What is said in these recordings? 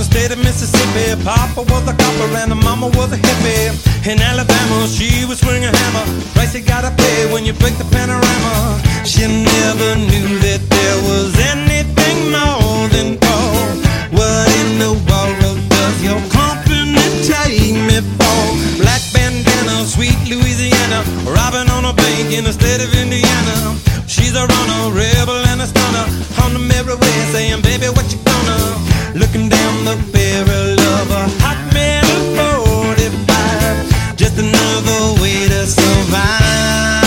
state of Mississippi. Papa was a copper and the mama was a hippie. In Alabama, she would swing a hammer. Price you gotta pay when you break the panorama. She never knew that there was anything more than gold. What in the world does your company take me for? Black bandana, sweet Louisiana, robbing on a bank in the state of Indiana. She's a runner, rebel and a stunner, on the merry way saying, baby, what you gonna? Looking down the barrel of a hot metal 45, just another way to survive.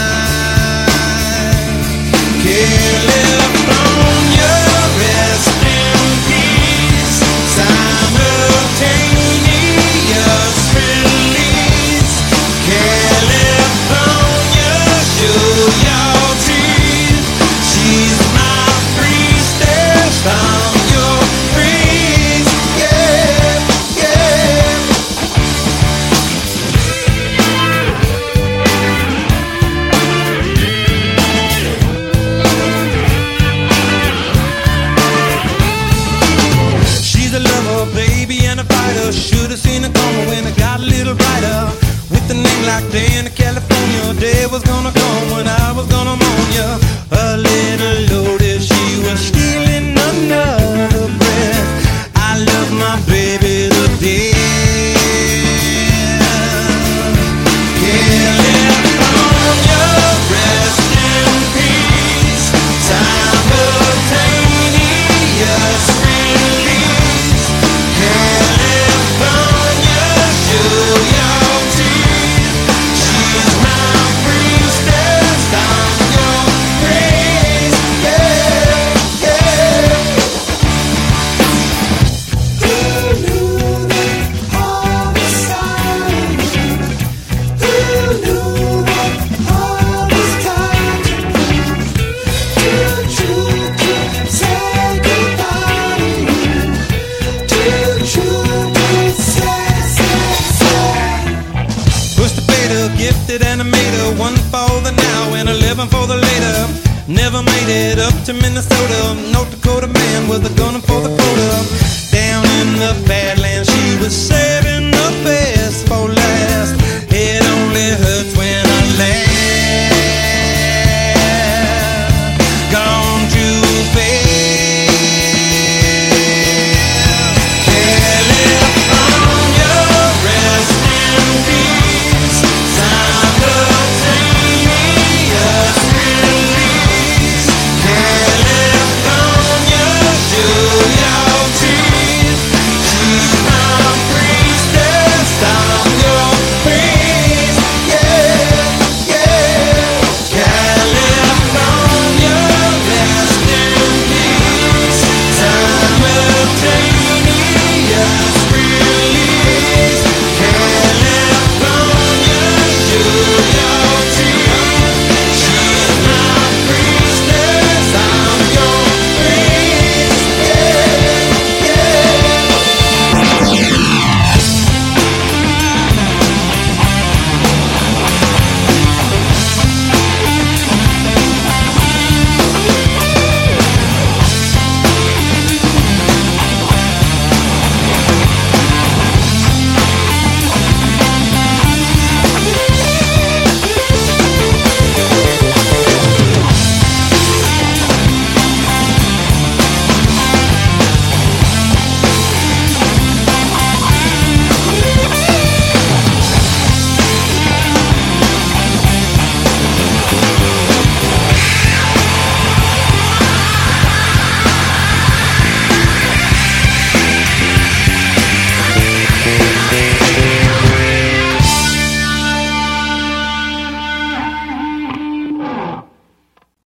California, rest in peace. Simultaneous release. California, show your teeth. She's my priestess from your breeze. Yeah, yeah. She's a lover, baby, and a fighter. Should've seen it coming when it got a little brighter. With a name like Dana, California, day was gonna come when I was gonna mourn ya. A little loaded, she was stealing another breath. I love my baby to death. California, rest in peace. Simultaneous release. California, show your teeth. She's my priestess, I'm your praise. Yeah, yeah. Who knew that all was time? Who knew that all was time? Too true to say goodbye. Too true to say. Push the fader, gifted animator, one for the now and 11 for the later. Never made it up to Minnesota. North Dakota man with a gun for the quota. Down in the Badlands, she was safe.